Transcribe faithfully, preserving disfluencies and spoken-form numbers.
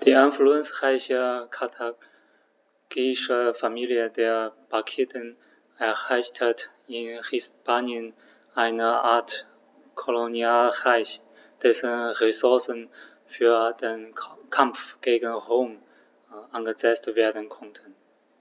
Die einflussreiche karthagische Familie der Barkiden errichtete in Hispanien eine Art Kolonialreich, dessen Ressourcen für den Kampf gegen Rom eingesetzt werden konnten.